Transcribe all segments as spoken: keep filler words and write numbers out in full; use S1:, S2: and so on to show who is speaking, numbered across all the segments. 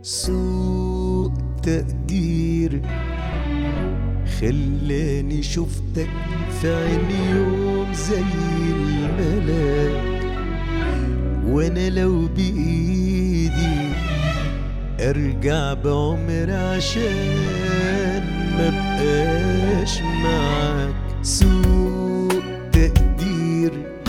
S1: سوء تقدير خلاني شفتك في عيني يوم زي الملاك، وانا لو بايدي ارجع بعمر عشان ما بقاش معاك. سوء تقدير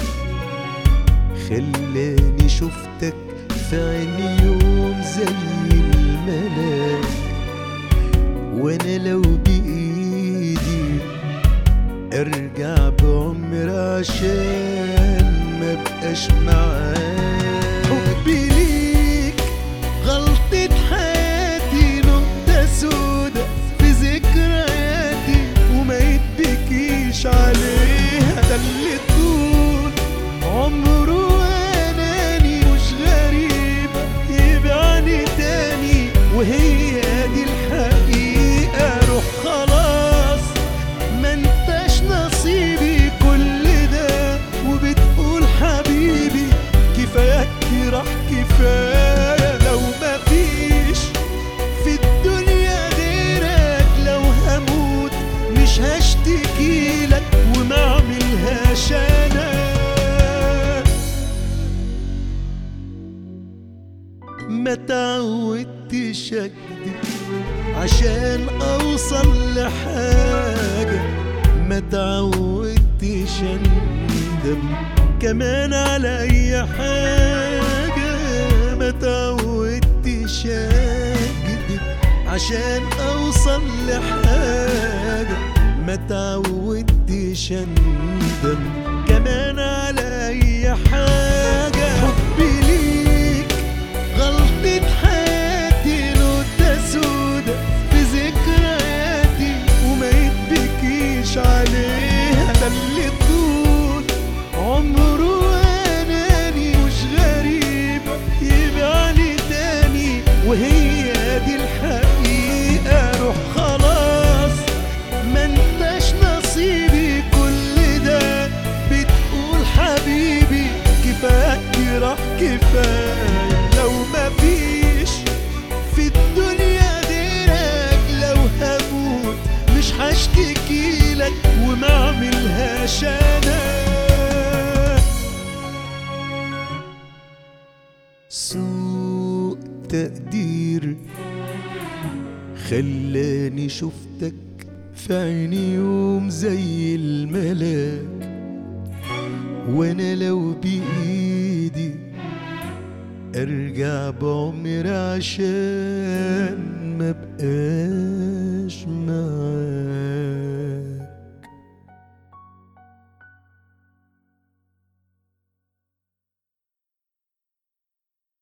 S1: خلاني شفتك في عيني يوم زي الملاك، وانا لو بايدي ارجع بعمر عشان ما بقاش معاك. حبي ليك غلطة حياتي، نقطة سودا في ذكرياتي وما يتبكيش عليها. ده اللي طول عمره اناني مش غريب يبعني تاني، وهي دي الحقيقة. روح خلاص ما انتش نصيبي كل ده، وبتقول حبيبي كفاياك راح كفاية. لو مفيش في الدنيا غيرك، لو هموت مش هشتكيلك وما اعملهاش انا. ما تعودتش اكدب عشان اوصل لحاجة، ما تعودتش اندم كمان على اي حاجة، ما تعودتش اكدب عشان اوصل لحاجة، ما تعودتش اندم كمان على اي حاجة. حبي ليك غلطة حياتي، نقطة سودا في ذكرياتي وما يتبكيش عليها. ده اللي طول عمره اناني مش غريب يبعني تاني، وهي دي الحقيقة. روح خلاص ما انتش نصيبي كل ده، بتقول حبيبي كفاياك راح كفاية. لو مفيش في الدنيا غيرك، لو هموت مش هشتكيلك وما اعملهاش انا. سوء تقدير خلاني شفتك في عيني يوم زي الملاك، وانا لو بايدي ارجع بعمر عشان ما بقاش معاك.